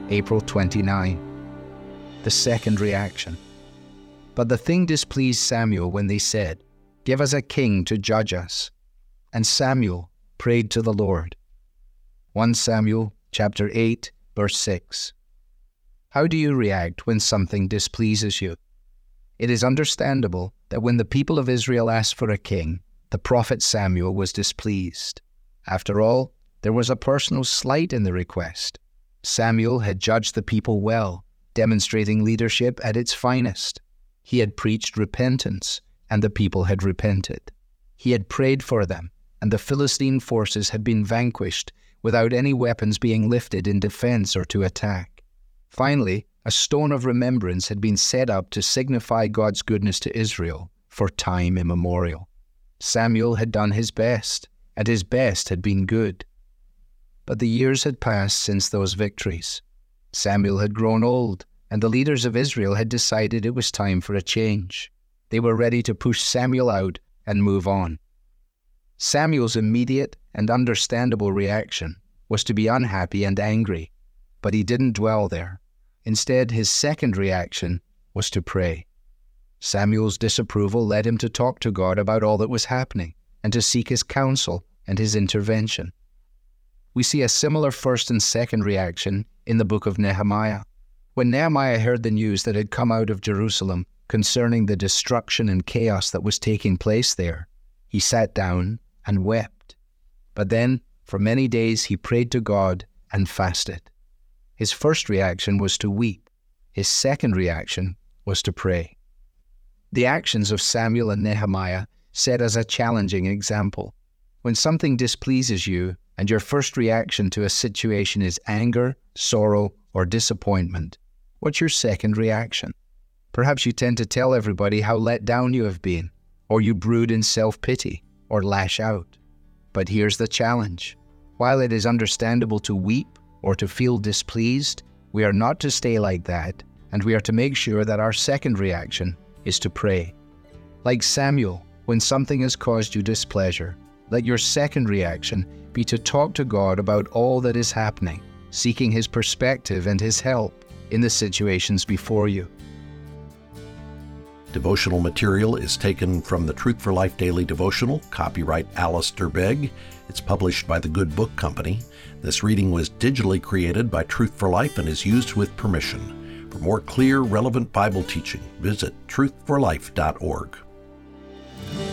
April 29. The second reaction. But the thing displeased Samuel when they said, "Give us a king to judge us." And Samuel prayed to the Lord. 1 Samuel chapter 8, verse 6. How do you react when something displeases you? It is understandable that when the people of Israel asked for a king, the prophet Samuel was displeased. After all, there was a personal slight in the request. Samuel had judged the people well, demonstrating leadership at its finest. He had preached repentance, and the people had repented. He had prayed for them, and the Philistine forces had been vanquished without any weapons being lifted in defense or to attack. Finally, a stone of remembrance had been set up to signify God's goodness to Israel for time immemorial. Samuel had done his best, and his best had been good. But the years had passed since those victories. Samuel had grown old, and the leaders of Israel had decided it was time for a change. They were ready to push Samuel out and move on. Samuel's immediate and understandable reaction was to be unhappy and angry, but he didn't dwell there. Instead, his second reaction was to pray. Samuel's disapproval led him to talk to God about all that was happening and to seek his counsel and his intervention. We see a similar first and second reaction in the book of Nehemiah. When Nehemiah heard the news that had come out of Jerusalem concerning the destruction and chaos that was taking place there, he sat down and wept. But then, for many days, he prayed to God and fasted. His first reaction was to weep. His second reaction was to pray. The actions of Samuel and Nehemiah set us a challenging example. When something displeases you and your first reaction to a situation is anger, sorrow, or disappointment, what's your second reaction? Perhaps you tend to tell everybody how let down you have been, or you brood in self-pity, or lash out. But here's the challenge. While it is understandable to weep or to feel displeased, we are not to stay like that, and we are to make sure that our second reaction is to pray. Like Samuel, when something has caused you displeasure, let your second reaction be to talk to God about all that is happening, seeking His perspective and His help in the situations before you. Devotional material is taken from the Truth for Life Daily Devotional, copyright Alistair Begg. It's published by the Good Book Company. This reading was digitally created by Truth for Life and is used with permission. For more clear, relevant Bible teaching, visit truthforlife.org.